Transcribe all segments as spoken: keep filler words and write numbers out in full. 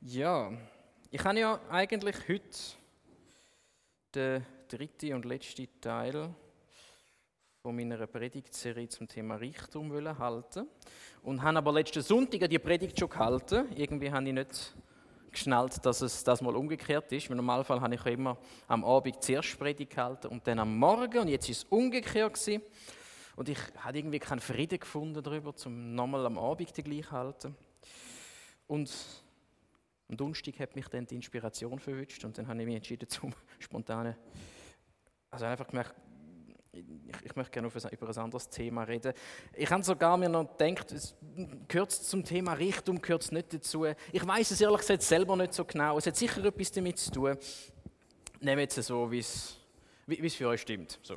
Ja, ich habe ja eigentlich heute den dritten und letzten Teil von meiner Predigtserie zum Thema Reichtum wollen halten und habe aber letzten Sonntag die Predigt schon gehalten. Irgendwie habe ich nicht geschnallt, dass es das mal umgekehrt ist. Im Normalfall habe ich immer am Abend zuerst Predigt gehalten und dann am Morgen, und jetzt ist es umgekehrt gewesen. Und ich habe irgendwie keinen Frieden gefunden darüber, um nochmal am Abend den gleich zu halten. Und am Donnerstag hat mich dann die Inspiration verwünscht und dann habe ich mich entschieden zum spontanen, also einfach gemerkt, ich, ich möchte gerne über ein anderes Thema reden. Ich habe sogar mir noch gedacht, es gehört zum Thema Reichtum, gehört es nicht dazu. Ich weiß es ehrlich gesagt selber nicht so genau. Es hat sicher etwas damit zu tun. Nehmt es so, wie es, wie es für euch stimmt. So.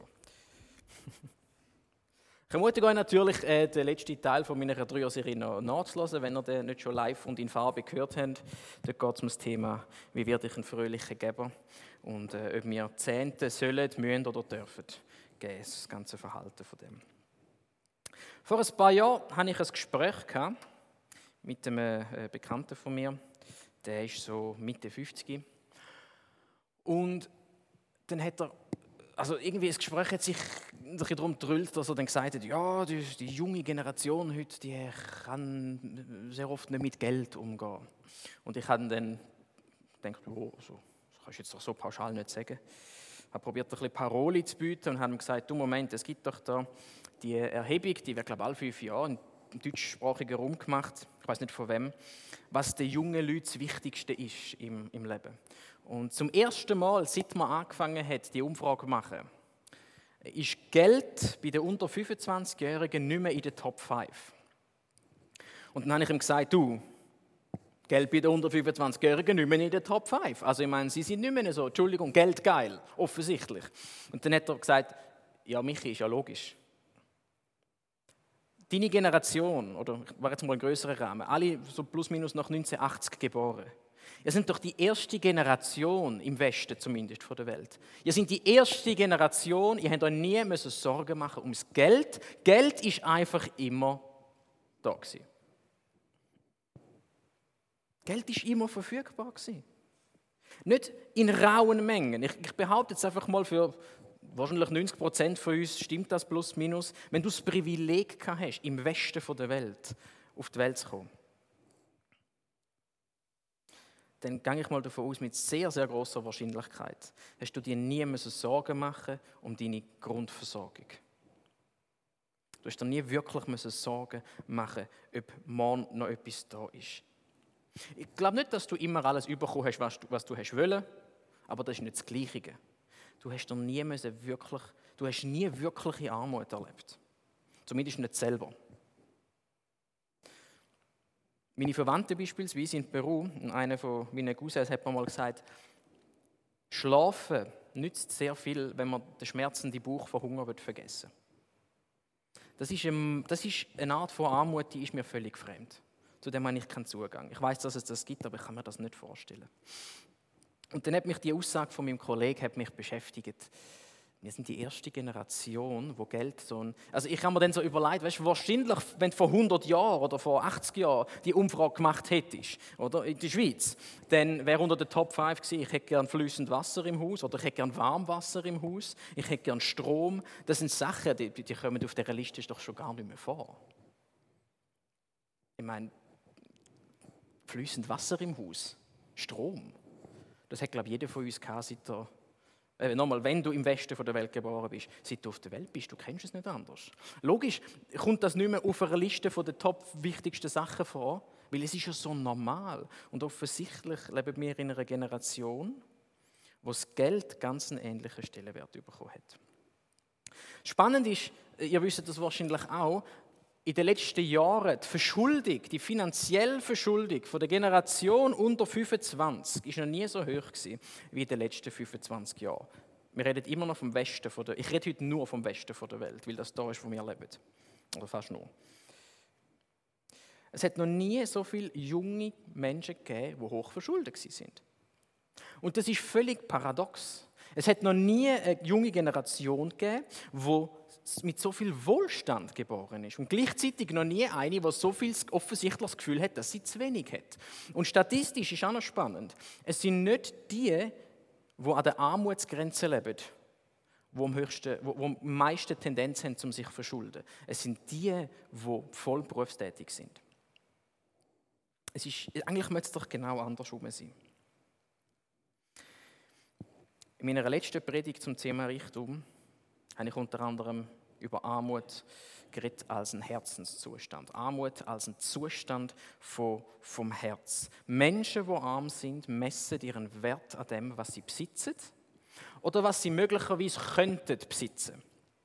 Ich ermutige euch natürlich, äh, den letzten Teil von meiner Dreier-Serie noch nachzuhören, wenn ihr den nicht schon live und in Farbe gehört habt. Dort geht es um das Thema, wie werde ich ein fröhlicher Geber und äh, ob wir Zehnte sollen, müssen oder dürfen geben, das ganze Verhalten von dem. Vor ein paar Jahren hatte ich ein Gespräch gehabt mit einem äh, Bekannten von mir, der ist so Mitte fünfzig. Und dann hat er Also irgendwie das Gespräch hat sich ein bisschen darum gedrüllt, dass er dann gesagt hat, ja, die, die junge Generation heute, die kann sehr oft nicht mit Geld umgehen. Und ich habe dann gedacht, oh, so, das kannst du jetzt doch so pauschal nicht sagen. Ich habe probiert, ein bisschen Paroli zu bieten und habe ihm gesagt, du Moment, es gibt doch da die Erhebung, die wird, glaube ich, alle fünf Jahre im deutschsprachigen Raum gemacht, ich weiß nicht von wem, was den jungen Leuten das Wichtigste ist im, im Leben. Und zum ersten Mal, seit man angefangen hat, die Umfrage zu machen, ist Geld bei den unter fünfundzwanzigjährigen nicht mehr in den Top fünf. Und dann habe ich ihm gesagt, du, Geld bei den unter fünfundzwanzigjährigen nicht mehr in den Top fünf. Also ich meine, sie sind nicht mehr so, Entschuldigung, Geld geil, offensichtlich. Und dann hat er gesagt, ja Michi, ist ja logisch. Deine Generation, oder ich war jetzt mal ein größerer Rahmen, alle so plus minus nach neunzehnhundertachtzig geboren. Ihr seid doch die erste Generation, im Westen zumindest, von der Welt. Ihr seid die erste Generation, ihr habt euch nie müssen Sorgen machen ums Geld. Geld ist einfach immer da gewesen. Geld ist immer verfügbar gewesen. Nicht in rauen Mengen. Ich, ich behaupte jetzt einfach mal für wahrscheinlich neunzig Prozent von uns, stimmt das plus minus, wenn du das Privileg gehabt hast, im Westen von der Welt auf die Welt zu kommen. Dann gehe ich mal davon aus, mit sehr, sehr großer Wahrscheinlichkeit hast du dir nie müssen Sorgen machen um deine Grundversorgung. Du hast dir nie wirklich müssen Sorgen machen, ob morgen noch etwas da ist. Ich glaube nicht, dass du immer alles bekommen hast, was du, was du hast wollen, aber das ist nicht das Gleiche. Du hast dir nie müssen wirklich, du hast nie wirkliche Armut erlebt. Zumindest nicht selber. Meine Verwandten beispielsweise in Peru, einer von meinen Cousins hat mir mal gesagt, Schlafen nützt sehr viel, wenn man den schmerzenden Bauch vor Hunger vergessen will. Das ist, eine, das ist eine Art von Armut, die ist mir völlig fremd. Zu dem habe ich keinen Zugang. Ich weiß, dass es das gibt, aber ich kann mir das nicht vorstellen. Und dann hat mich die Aussage von meinem Kollegen hat mich beschäftigt. Wir sind die erste Generation, wo Geld so ein... Also ich habe mir dann so überlegt, weißt du, wahrscheinlich, wenn du vor hundert Jahren oder vor achtzig Jahren die Umfrage gemacht hättest, oder, in der Schweiz, dann wäre unter den Top fünf gewesen, ich hätte gern fließend Wasser im Haus oder ich hätte gern Warmwasser im Haus, ich hätte gern Strom. Das sind Sachen, die, die kommen auf dieser Liste doch schon gar nicht mehr vor. Ich meine, fließend Wasser im Haus, Strom, das hat, glaube ich, jeder von uns gehabt, seit er... Äh, nochmal, wenn du im Westen von der Welt geboren bist, seit du auf der Welt bist, du kennst es nicht anders. Logisch kommt das nicht mehr auf einer Liste von den top wichtigsten Sachen vor, weil es ist ja so normal. Und offensichtlich leben wir in einer Generation, wo das Geld ganz einen ähnlichen Stellenwert bekommen hat. Spannend ist, ihr wisst das wahrscheinlich auch, in den letzten Jahren die Verschuldung, die finanzielle Verschuldung von der Generation unter fünfundzwanzig ist noch nie so hoch gewesen wie in den letzten fünfundzwanzig Jahren. Wir reden immer noch vom Westen von der, ich rede heute nur vom Westen von der Welt, weil das da ist, wo wir leben. Oder fast nur. Es hat noch nie so viele junge Menschen gegeben, die hoch verschuldet sind. Und das ist völlig paradox. Es hat noch nie eine junge Generation gegeben, die mit so viel Wohlstand geboren ist und gleichzeitig noch nie eine, die so viel offensichtlich das Gefühl hat, dass sie zu wenig hat. Und statistisch ist auch noch spannend. Es sind nicht die, die an der Armutsgrenze leben, die am, höchsten, wo, wo am meisten Tendenz haben, um sich zu verschulden. Es sind die, die voll berufstätig sind. Es ist, eigentlich müsste es doch genau andersrum sein. In meiner letzten Predigt zum Thema Reichtum habe ich unter anderem über Armut geredet als einen Herzenszustand. Armut als ein Zustand von, vom Herz. Menschen, die arm sind, messen ihren Wert an dem, was sie besitzen oder was sie möglicherweise könnten besitzen.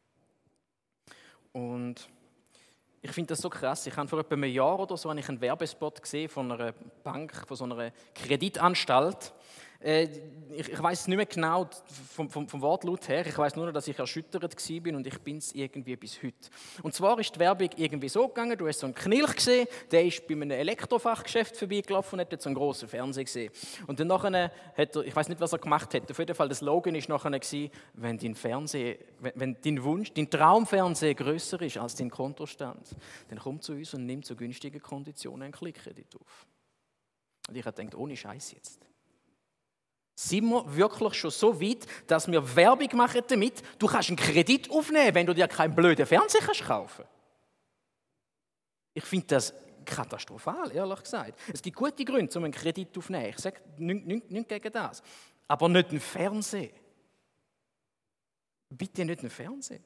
Und ich finde das so krass. Ich habe vor etwa einem Jahr oder so einen Werbespot gesehen von einer Bank, von so einer Kreditanstalt. Ich, ich weiß nicht mehr genau vom, vom, vom Wortlaut her, ich weiß nur, dass ich erschüttert war und ich bin es irgendwie bis heute. Und zwar ist die Werbung irgendwie so gegangen, du hast so einen Knilch gesehen, der ist bei einem Elektrofachgeschäft vorbeigelaufen und hat dort so einen grossen Fernseher gesehen. Und dann nachher hat er, ich weiß nicht, was er gemacht hat, auf jeden Fall, der Slogan war nachher gewesen, wenn dein Fernseher, wenn, wenn dein Wunsch, dein Traumfernseher grösser ist als dein Kontostand, dann komm zu uns und nimm zu günstigen Konditionen einen Klickkredit auf. Und ich habe gedacht, ohne Scheiß jetzt. Sind wir wirklich schon so weit, dass wir Werbung machen damit, du kannst einen Kredit aufnehmen, wenn du dir keinen blöden Fernseher kannst kaufen? Ich finde das katastrophal, ehrlich gesagt. Es gibt gute Gründe, um einen Kredit aufzunehmen. Ich sage nichts nicht, nicht gegen das. Aber nicht einen Fernseher. Bitte nicht einen Fernseher.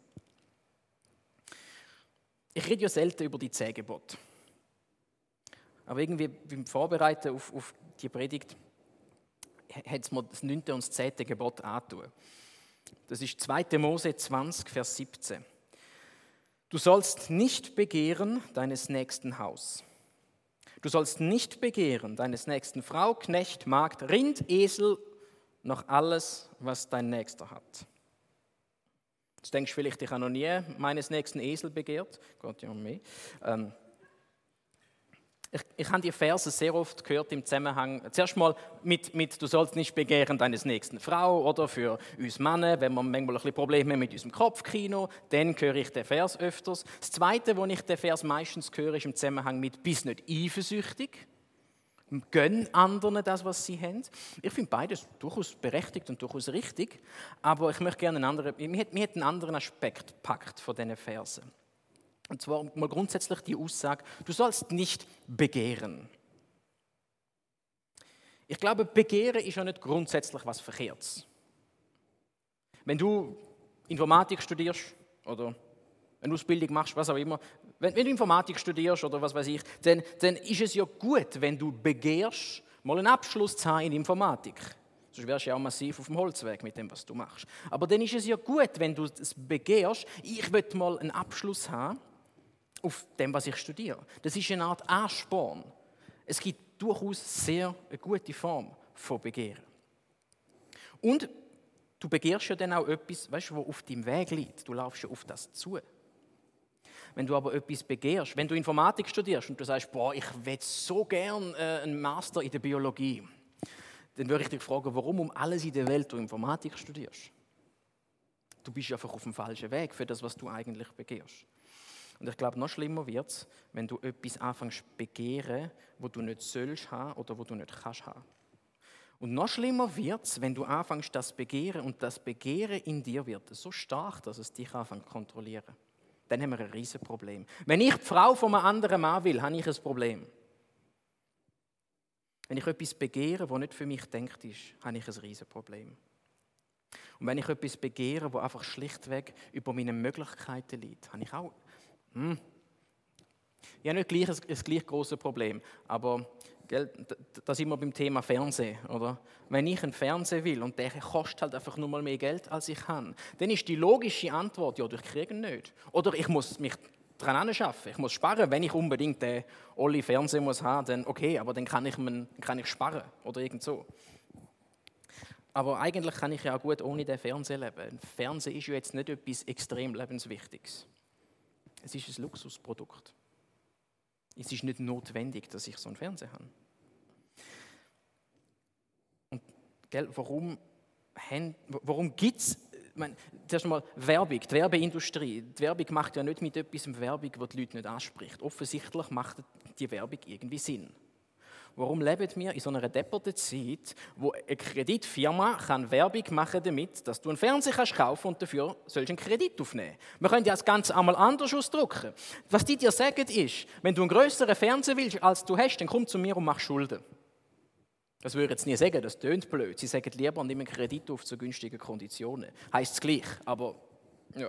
Ich rede ja selten über die zehn Gebote. Aber irgendwie beim Vorbereiten auf, auf die Predigt hat es mir das neunte und das zehnte Gebot angetan. Das ist zweite Mose zwanzig, Vers siebzehn. Du sollst nicht begehren deines nächsten Haus. Du sollst nicht begehren deines nächsten Frau, Knecht, Magd, Rind, Esel, noch alles, was dein Nächster hat. Jetzt denkst du vielleicht, ich habe noch nie meines nächsten Esel begehrt. Gott, ja, mehr. Ähm, Ich, ich habe die Verse sehr oft gehört im Zusammenhang, zuerst mal mit, mit «Du sollst nicht begehren deines nächsten Frau» oder für uns Männer, wenn wir manchmal ein bisschen Probleme haben mit unserem Kopfkino, dann höre ich den Vers öfters. Das Zweite, wo ich den Vers meistens höre, ist im Zusammenhang mit «Bist nicht eifersüchtig», «Gönn anderen das, was sie haben». Ich finde beides durchaus berechtigt und durchaus richtig, aber ich möchte gerne einen anderen, mir hat, mir hat einen anderen Aspekt gepackt von diesen Versen. Und zwar mal grundsätzlich die Aussage, du sollst nicht begehren. Ich glaube, begehren ist ja nicht grundsätzlich was Verkehrtes. Wenn du Informatik studierst oder eine Ausbildung machst, was auch immer, wenn, wenn du Informatik studierst oder was weiß ich, dann, dann ist es ja gut, wenn du begehrst, mal einen Abschluss zu haben in Informatik. Sonst wärst du ja auch massiv auf dem Holzweg mit dem, was du machst. Aber dann ist es ja gut, wenn du es begehrst, ich will mal einen Abschluss haben, auf dem, was ich studiere. Das ist eine Art Ansporn. Es gibt durchaus sehr eine gute Form von Begehren. Und du begehrst ja dann auch etwas, weißt du, was auf deinem Weg liegt. Du laufst ja auf das zu. Wenn du aber etwas begehrst, wenn du Informatik studierst und du sagst, boah, ich will so gern äh, einen Master in der Biologie, dann würde ich dich fragen, warum um alles in der Welt du Informatik studierst. Du bist einfach auf dem falschen Weg für das, was du eigentlich begehrst. Und ich glaube, noch schlimmer wird es, wenn du etwas anfängst zu begehren, wo du nicht sollst haben oder wo du nicht kannst haben. Und noch schlimmer wird es, wenn du anfängst, das Begehren und das Begehren in dir wird so stark, dass es dich anfängt zu kontrollieren. Dann haben wir ein riesen Problem. Wenn ich die Frau von einem anderen Mann will, habe ich ein Problem. Wenn ich etwas begehre, das nicht für mich gedacht ist, habe ich ein riesen Problem. Und wenn ich etwas begehre, das einfach schlichtweg über meine Möglichkeiten liegt, habe ich auch Hm. Ja, nicht gleich ein, ein gleich grosses Problem, aber gell, da, da sind wir beim Thema Fernsehen, oder? Wenn ich einen Fernseher will und der kostet halt einfach nur mal mehr Geld, als ich kann, dann ist die logische Antwort, ja, ich kriege ihn nicht. Oder ich muss mich daran arbeiten, ich muss sparen, wenn ich unbedingt den Olli Fernseher muss haben, dann okay, aber dann kann ich, man, kann ich sparen oder irgend so. Aber eigentlich kann ich ja auch gut ohne den Fernseher leben. Ein Fernseher ist ja jetzt nicht etwas extrem Lebenswichtiges. Es ist ein Luxusprodukt. Es ist nicht notwendig, dass ich so einen Fernseher habe. Und gell, warum, warum gibt es Ich meine, zuerst einmal Werbung, die Werbeindustrie. Die Werbung macht ja nicht mit etwas Werbung, das die Leute nicht anspricht. Offensichtlich macht die Werbung irgendwie Sinn. Warum leben wir in so einer depperten Zeit, wo eine Kreditfirma kann Werbung machen damit, dass du einen Fernseher kannst kaufen und dafür sollst einen Kredit aufnehmen? Wir können ja das Ganze einmal anders ausdrücken. Was die dir sagen ist, wenn du einen grösseren Fernseher willst, als du hast, dann komm zu mir und mach Schulden. Das würde ich jetzt nie sagen, das tönt blöd. Sie sagen lieber, nimm einen Kredit auf zu günstigen Konditionen. Heißt es gleich, aber ja.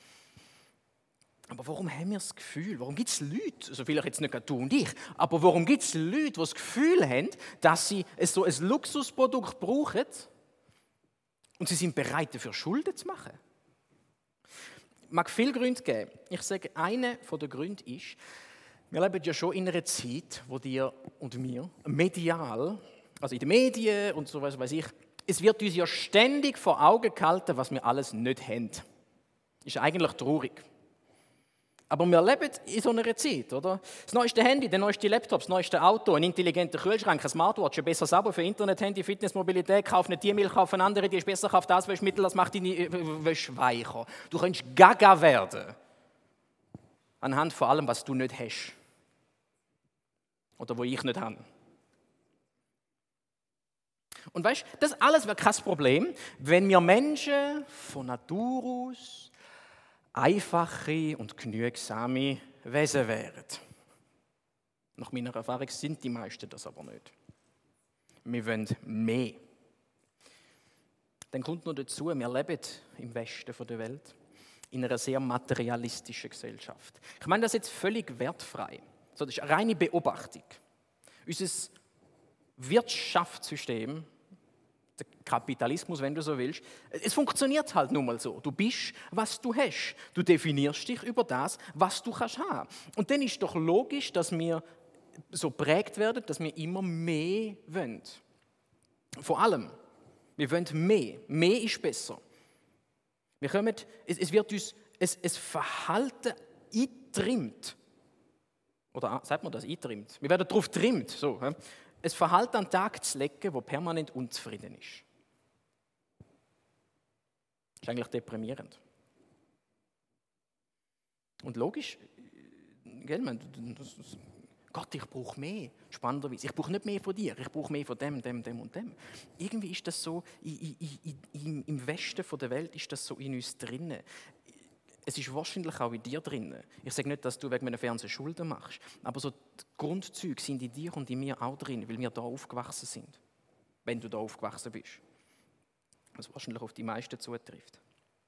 Aber warum haben wir das Gefühl, warum gibt es Leute, also vielleicht jetzt nicht gerade du und ich, aber warum gibt es Leute, die das Gefühl haben, dass sie so ein Luxusprodukt brauchen und sie sind bereit, dafür Schulden zu machen? Es mag viele Gründe geben. Ich sage, einer der Gründe ist, wir leben ja schon in einer Zeit, wo dir und mir medial, also in den Medien und so was weiß ich, es wird uns ja ständig vor Augen gehalten, was wir alles nicht haben. Ist eigentlich traurig. Aber wir leben in so einer Zeit, oder? Das neueste Handy, der neueste Laptop, das neueste Auto, ein intelligenter Kühlschrank, ein Smartwatch, ein besseres Abo für Internet, Handy, Fitness, Mobilität, kauf nicht die Milch, kauf eine andere, die ist besser, kauf das Wäschmittel, das macht deine Wäsche weicher. Du kannst gaga werden. Anhand von allem, was du nicht hast. Oder wo ich nicht habe. Und weißt du, das alles wäre kein Problem, wenn wir Menschen von Natur aus einfache und genügsame Wesen wären. Nach meiner Erfahrung sind die meisten das aber nicht. Wir wollen mehr. Dann kommt noch dazu, wir leben im Westen der Welt in einer sehr materialistischen Gesellschaft. Ich meine das jetzt völlig wertfrei. Das ist eine reine Beobachtung. Unser Wirtschaftssystem, der Kapitalismus, wenn du so willst, es funktioniert halt nun mal so. Du bist, was du hast. Du definierst dich über das, was du kannst haben. Und dann ist doch logisch, dass wir so prägt werden, dass wir immer mehr wollen. Vor allem, wir wollen mehr. Mehr ist besser. Wir kommen, es, es wird uns ein, ein Verhalten eingetrimmt. Oder sagt man das, eingetrimmt? Wir werden darauf getrimmt, so. Ein Verhalten an den Tag zu legen, das permanent unzufrieden ist. Das ist eigentlich deprimierend. Und logisch, gell, man, das, das, Gott, ich brauche mehr, spannenderweise. Ich brauche nicht mehr von dir, ich brauche mehr von dem, dem, dem und dem. Irgendwie ist das so, i, i, i, i, im Westen der Welt ist das so in uns drinnen. Es ist wahrscheinlich auch in dir drin. Ich sage nicht, dass du wegen einem Fernseher Schulden machst, aber so die Grundzüge sind in dir und in mir auch drin, weil wir da aufgewachsen sind. Wenn du da aufgewachsen bist. Was wahrscheinlich auf die meisten zutrifft.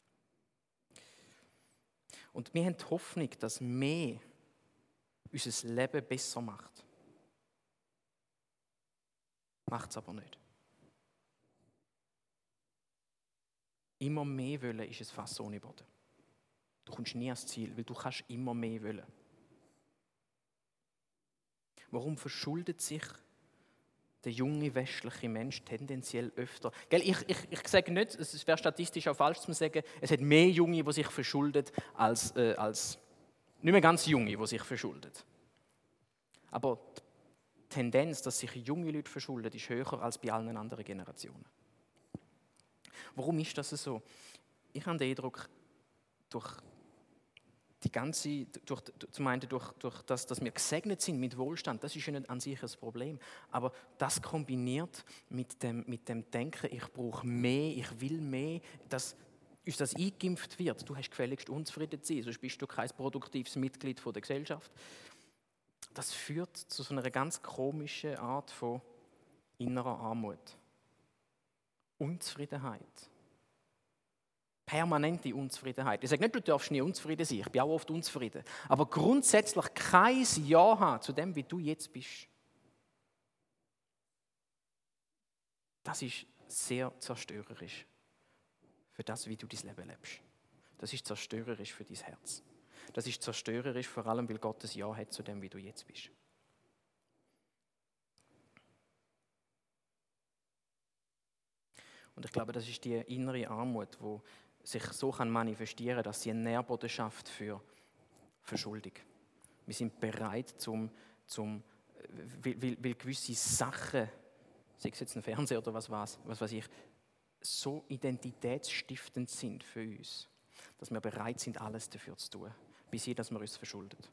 Und wir haben die Hoffnung, dass mehr unser Leben besser macht. Macht es aber nicht. Immer mehr wollen ist ein Fass ohne Boden. Du kommst nie ans Ziel, weil du kannst immer mehr wollen. Warum verschuldet sich der junge westliche Mensch tendenziell öfter? Gell, ich, ich, ich sage nicht, es wäre statistisch auch falsch zu sagen, es hat mehr Junge, die sich verschulden, als, äh, als nicht mehr ganz Junge, die sich verschulden. Aber die Tendenz, dass sich junge Leute verschulden, ist höher als bei allen anderen Generationen. Warum ist das so? Ich habe den Eindruck, durch die ganze, durch, zum einen durch, durch das, dass wir gesegnet sind mit Wohlstand, das ist ja nicht an sich ein Problem. Aber das kombiniert mit dem, mit dem Denken, ich brauche mehr, ich will mehr, dass uns das eingeimpft wird. Du hast gefälligst unzufrieden zu sein, sonst bist du kein produktives Mitglied der Gesellschaft. Das führt zu so einer ganz komischen Art von innerer Armut. Unzufriedenheit. Permanente Unzufriedenheit. Ich sage nicht, du darfst nie unzufrieden sein. Ich bin auch oft unzufrieden. Aber grundsätzlich kein Ja haben zu dem, wie du jetzt bist. Das ist sehr zerstörerisch für das, wie du dein Leben lebst. Das ist zerstörerisch für dein Herz. Das ist zerstörerisch, vor allem, weil Gott ein Ja hat zu dem, wie du jetzt bist. Und ich glaube, das ist die innere Armut, die sich so manifestieren kann, dass sie einen Nährboden schafft für Verschuldung. Wir sind bereit, zum, zum, weil, weil, weil gewisse Sachen, sei es jetzt ein Fernseher oder was, was, was weiß ich, so identitätsstiftend sind für uns, dass wir bereit sind, alles dafür zu tun, bis hin, dass wir uns verschuldet.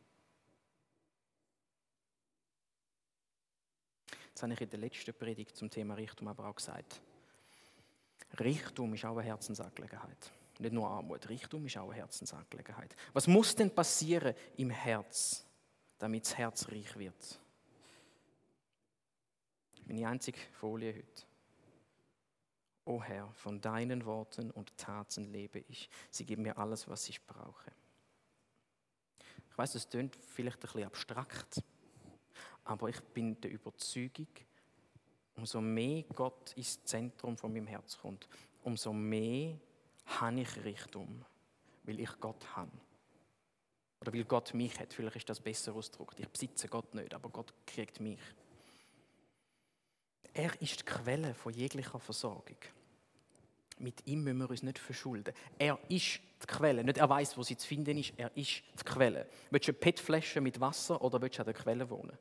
Das habe ich in der letzten Predigt zum Thema Reichtum aber auch gesagt. Reichtum ist auch eine Herzensangelegenheit. Nicht nur Armut, Reichtum ist auch eine Herzensangelegenheit. Was muss denn passieren im Herz, damit das Herz reich wird? Meine einzige Folie heute. O Herr, von deinen Worten und Taten lebe ich. Sie geben mir alles, was ich brauche. Ich weiß, das klingt vielleicht ein bisschen abstrakt, aber ich bin der Überzeugung, umso mehr Gott ins Zentrum von meinem Herz kommt, umso mehr habe ich Reichtum, weil ich Gott habe. Oder weil Gott mich hat. Vielleicht ist das besser ausgedrückt. Ich besitze Gott nicht, aber Gott kriegt mich. Er ist die Quelle von jeglicher Versorgung. Mit ihm müssen wir uns nicht verschulden. Er ist die Quelle. Nicht er weiss, wo sie zu finden ist, er ist die Quelle. Willst du eine P E T-Flasche mit Wasser oder willst du an der Quelle wohnen?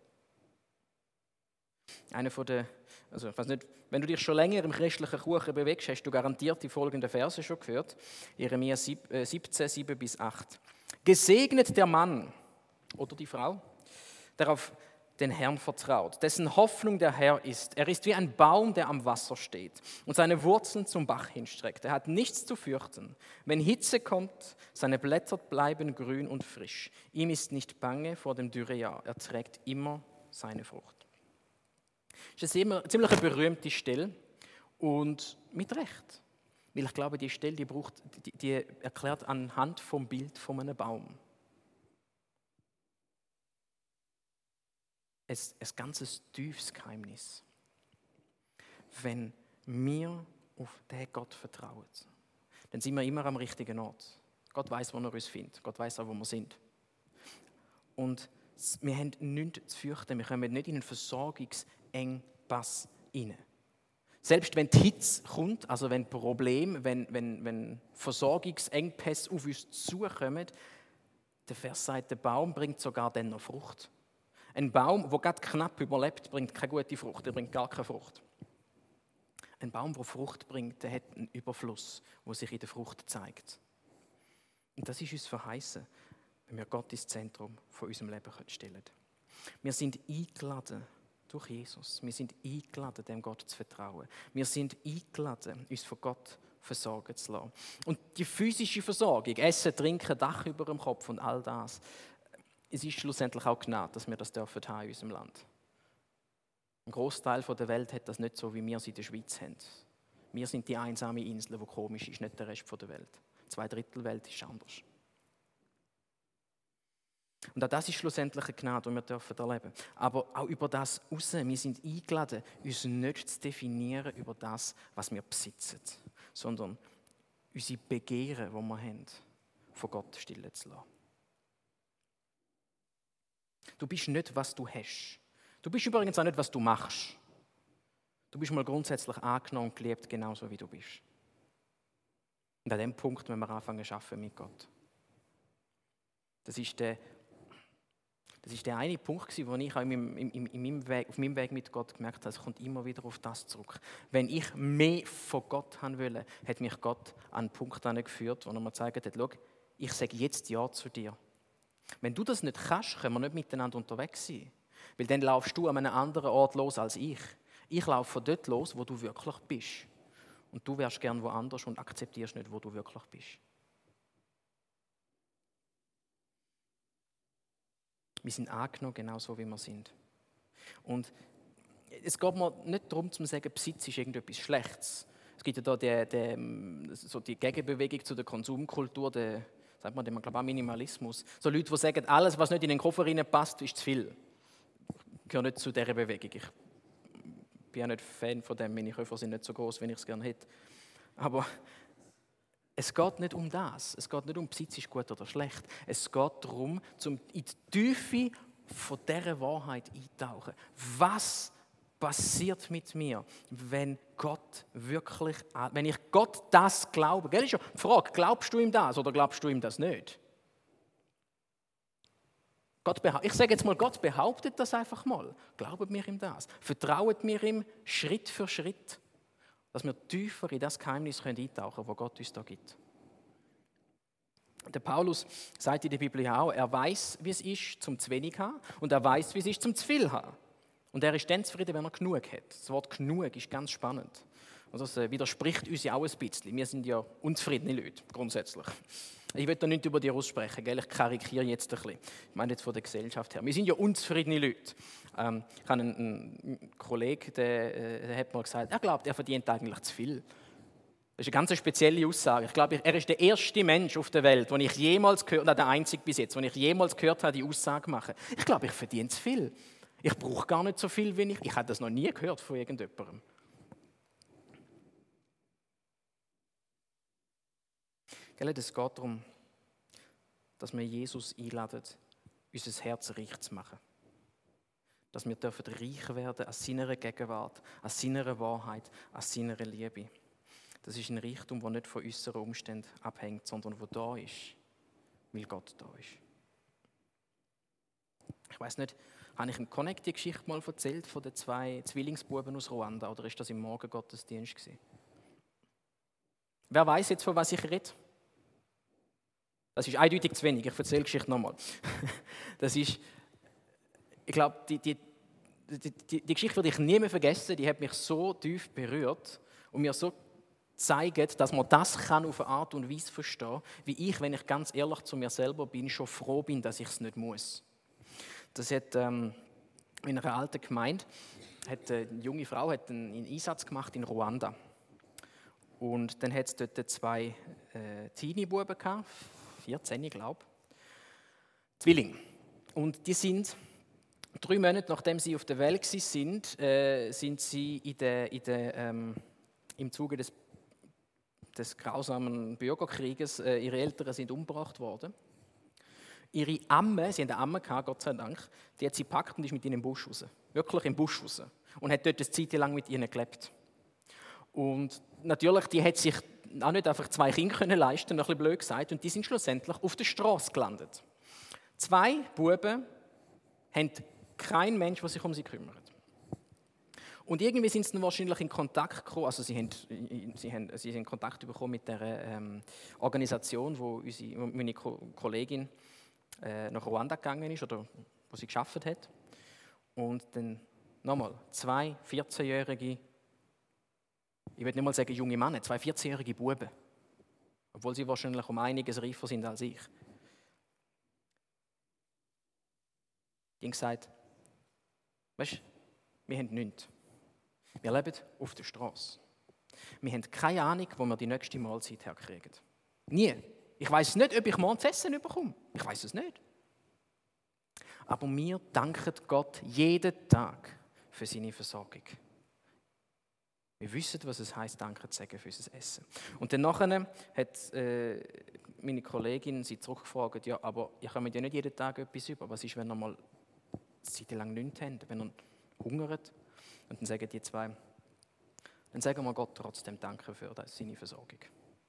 Einer von der, also ich weiß nicht, wenn du dich schon länger im christlichen Kuchen bewegst, hast du garantiert die folgenden Verse schon gehört. Jeremia siebzehn, sieben bis acht. Gesegnet der Mann oder die Frau, der auf den Herrn vertraut, dessen Hoffnung der Herr ist. Er ist wie ein Baum, der am Wasser steht und seine Wurzeln zum Bach hinstreckt. Er hat nichts zu fürchten. Wenn Hitze kommt, seine Blätter bleiben grün und frisch. Ihm ist nicht bange vor dem Dürrejahr. Er trägt immer seine Frucht. Das ist eine ziemlich berühmte Stelle und mit Recht. Weil ich glaube, die Stelle, die, braucht, die, die erklärt anhand vom Bild von einem Baum. Ein, ein ganzes tiefes Geheimnis. Wenn wir auf den Gott vertrauen, dann sind wir immer am richtigen Ort. Gott weiß, wo er uns findet. Gott weiß auch, wo wir sind. Und wir haben nichts zu fürchten. Wir kommen nicht in einen Versorgungsengpass rein. Selbst wenn die Hitze kommt, also wenn Probleme, wenn, wenn, wenn Versorgungsengpässe auf uns zukommen, der Vers sagt, der Baum bringt sogar dann noch Frucht. Ein Baum, der gerade knapp überlebt, bringt keine gute Frucht, der bringt gar keine Frucht. Ein Baum, der Frucht bringt, der hat einen Überfluss, der sich in der Frucht zeigt. Und das ist uns verheißen, wenn wir Gott ins Zentrum von unserem Leben stellen können. Wir sind eingeladen durch Jesus. Wir sind eingeladen, dem Gott zu vertrauen. Wir sind eingeladen, uns von Gott versorgen zu lassen. Und die physische Versorgung, Essen, Trinken, Dach über dem Kopf und all das, es ist schlussendlich auch Gnade, dass wir das dürfen haben in unserem Land. Ein Großteil der Welt hat das nicht so, wie wir es in der Schweiz haben. Wir sind die einsame Insel, die komisch ist, nicht der Rest der Welt. Zwei Drittel Welt ist anders. Und auch das ist schlussendlich eine Gnade, die wir dürfen erleben. Aber auch über das raus, wir sind eingeladen, uns nicht zu definieren über das, was wir besitzen, sondern unsere Begehren, die wir haben, von Gott stillen zu lassen. Du bist nicht, was du hast. Du bist übrigens auch nicht, was du machst. Du bist mal grundsätzlich angenommen und geliebt, genauso wie du bist. Und an dem Punkt müssen wir anfangen zu arbeiten mit Gott. Das ist der, das ist der eine Punkt, wo ich auch in meinem, in, in meinem Weg, auf meinem Weg mit Gott gemerkt habe, es kommt immer wieder auf das zurück. Wenn ich mehr von Gott haben wollte, hat mich Gott an einen Punkt geführt, wo er mir gezeigt hat, schau, ich sage jetzt Ja zu dir. Wenn du das nicht kannst, können wir nicht miteinander unterwegs sein. Weil dann laufst du an einem anderen Ort los als ich. Ich laufe von dort los, wo du wirklich bist. Und du wärst gern woanders und akzeptierst nicht, wo du wirklich bist. Wir sind angenommen, genau so, wie wir sind. Und es geht mir nicht darum, zu sagen, Besitz ist irgendetwas Schlechtes. Es gibt ja da die, die, so die Gegenbewegung zu der Konsumkultur, der, sagt man, dem, glaube ich, Minimalismus. So Leute, die sagen, alles, was nicht in den Koffer passt, ist zu viel. Ich gehöre nicht zu dieser Bewegung. Ich bin ja nicht Fan von dem, meine Koffer sind nicht so groß, wie ich es gerne hätte. Aber es geht nicht um das. Es geht nicht um Besitz ist gut oder schlecht. Es geht darum, in die Tiefe von dieser Wahrheit einzutauchen. Was passiert mit mir, wenn Gott wirklich, wenn ich Gott das glaube? Das ist ja die Frage, glaubst du ihm das oder glaubst du ihm das nicht? Gott ich sage jetzt mal, Gott behauptet das einfach mal. Glaubt mir ihm das. Vertraut mir ihm Schritt für Schritt. Dass wir tiefer in das Geheimnis eintauchen können, das Gott uns da gibt. Der Paulus sagt in der Bibel auch, er weiß, wie es ist, zum zu wenig zu haben und er weiß, wie es ist, zum zu viel zu haben. Und er ist dann zufrieden, wenn er genug hat. Das Wort genug ist ganz spannend. Und das widerspricht uns ja auch ein bisschen. Wir sind ja unzufriedene Leute, grundsätzlich. Ich will da nicht über die aussprechen, gell? Ich karikiere jetzt ein bisschen. Ich meine jetzt von der Gesellschaft her. Wir sind ja unzufriedene Leute. Ähm, ich habe einen, einen Kollegen, der, der hat mir gesagt, er glaubt, er verdient eigentlich zu viel. Das ist eine ganz spezielle Aussage. Ich glaube, er ist der erste Mensch auf der Welt, den ich jemals gehört habe, der einzige bis jetzt, den ich jemals gehört habe, die Aussage machen. Ich glaube, ich verdiene zu viel. Ich brauche gar nicht so viel, wie ich. Ich habe das noch nie gehört von irgendjemandem. Es geht darum, dass wir Jesus einladen, unser Herz reich zu machen. Dass wir dürfen reich werden an seiner Gegenwart, an seiner Wahrheit, an seiner Liebe. Das ist ein Reichtum, der nicht von äußeren Umständen abhängt, sondern der da ist, weil Gott da ist. Ich weiss nicht, habe ich eine Connect-Geschichte mal erzählt von den zwei Zwillingsbuben aus Ruanda oder ist das im Morgengottesdienst gewesen? Wer weiß jetzt, von was ich rede? Das ist eindeutig zu wenig, ich erzähle die Geschichte nochmal. Das ist, ich glaube, die, die, die, die, die Geschichte werde ich nie mehr vergessen, die hat mich so tief berührt und mir so gezeigt, dass man das kann auf eine Art und Weise verstehen kann, wie ich, wenn ich ganz ehrlich zu mir selber bin, schon froh bin, dass ich es nicht muss. Das hat ähm, in einer alten Gemeinde, hat eine junge Frau hat einen Einsatz gemacht in Ruanda. Und dann hat es dort zwei äh, Teenie-Buben gehabt, vierzehn, glaube ich, Zwillinge. Und die sind drei Monate, nachdem sie auf der Welt waren, äh, sind sie in der, in der, ähm, im Zuge des, des grausamen Bürgerkrieges, äh, ihre Eltern sind umgebracht worden. Ihre Amme, sie hatten eine Amme gehabt, Gott sei Dank, die hat sie gepackt und ist mit ihnen im Busch raus. Wirklich im Busch raus. Und hat dort eine Zeit lang mit ihnen gelebt. Und natürlich, die hat sich auch nicht einfach zwei Kinder können leisten, noch ein bisschen blöd gesagt, und die sind schlussendlich auf der Straße gelandet. Zwei Buben haben kein Mensch, der sich um sie kümmert. Und irgendwie sind sie dann wahrscheinlich in Kontakt gekommen, also sie haben, sie haben, sie haben Kontakt bekommen mit der ähm, Organisation, wo unsere, wo meine Ko- Kollegin äh, nach Ruanda gegangen ist, oder wo sie gearbeitet hat. Und dann nochmal, zwei vierzehnjährige, ich will nicht mal sagen junge Männer, zwei vierzehnjährige Buben. Obwohl sie wahrscheinlich um einiges reifer sind als ich. Die haben gesagt, weißt du, wir haben nichts. Wir leben auf der Straße. Wir haben keine Ahnung, wo wir die nächste Mahlzeit herkriegen. Nie. Ich weiss nicht, ob ich morgen zu essen bekomme. Ich weiss es nicht. Aber wir danken Gott jeden Tag für seine Versorgung. Wir wissen, was es heisst, Danke zu sagen für unser Essen. Und dann nachher hat äh, meine Kollegin sie zurückgefragt, ja, aber ihr kommt ja nicht jeden Tag etwas über. Was ist, wenn ihr mal eine Zeit lang nichts habt, wenn ihr hungert? Und dann sagen die zwei, dann sagen wir Gott trotzdem Danke für seine Versorgung.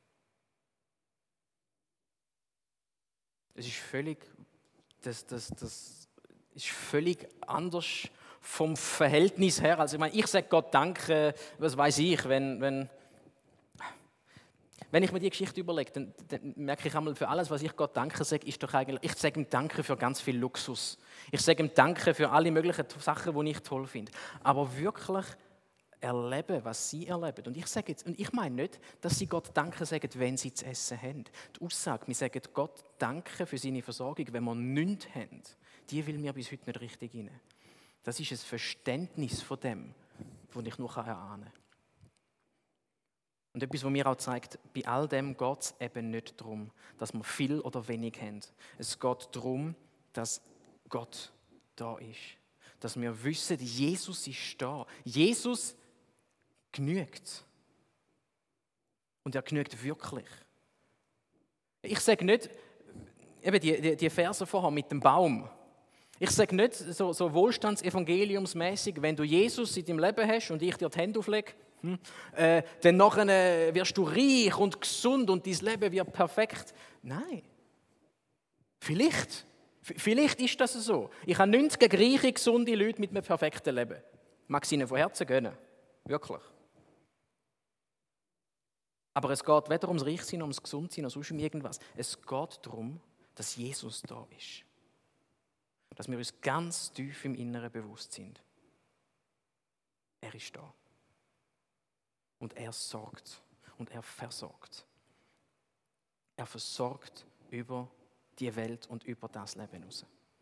Es ist völlig, das, das, das ist völlig anders vom Verhältnis her. Also ich meine, ich sage Gott Danke, was weiß ich, wenn, wenn, wenn ich mir die Geschichte überlege, dann, dann merke ich einmal, für alles, was ich Gott Danke sage, ist doch eigentlich, ich sage ihm Danke für ganz viel Luxus. Ich sage ihm Danke für alle möglichen Sachen, die ich toll finde. Aber wirklich erleben, was sie erleben. Und ich sage jetzt, und ich meine nicht, dass sie Gott Danke sagen, wenn sie zu essen haben. Die Aussage, wir sagen Gott Danke für seine Versorgung, wenn wir nichts haben, die will mir bis heute nicht richtig rein. Das ist ein Verständnis von dem, das ich nur erahnen kann. Und etwas, was mir auch zeigt, bei all dem geht es eben nicht darum, dass wir viel oder wenig haben. Es geht darum, dass Gott da ist. Dass wir wissen, Jesus ist da. Jesus genügt. Und er genügt wirklich. Ich sage nicht, eben die, die, die Verse vorher mit dem Baum. Ich sage nicht so, so wohlstandsevangeliumsmäßig, wenn du Jesus in deinem Leben hast und ich dir die Hände auflege, hm, äh, dann nachher äh, wirst du reich und gesund und dein Leben wird perfekt. Nein. Vielleicht. V- vielleicht ist das so. Ich habe nichts gegen reiche, gesunde Leute mit einem perfekten Leben. Ich mag es ihnen von Herzen gönnen. Wirklich. Aber es geht weder ums Reichsein, ums Gesundsein, noch sonst um irgendwas. Es geht darum, dass Jesus da ist. Dass wir uns ganz tief im Inneren bewusst sind. Er ist da. Und er sorgt. Und er versorgt. Er versorgt über die Welt und über das Leben hinaus.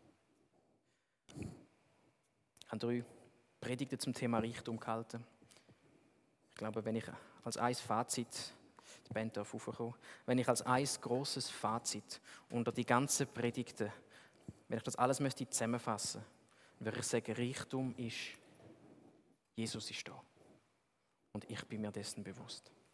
Ich habe drei Predigten zum Thema Reichtum gehalten. Ich glaube, wenn ich als ein Fazit, die Band darf raufkommen, wenn ich als ein grosses Fazit unter die ganzen Predigten, wenn ich das alles möchte zusammenfassen möchte, würde ich sagen, Reichtum ist, Jesus ist da. Und ich bin mir dessen bewusst.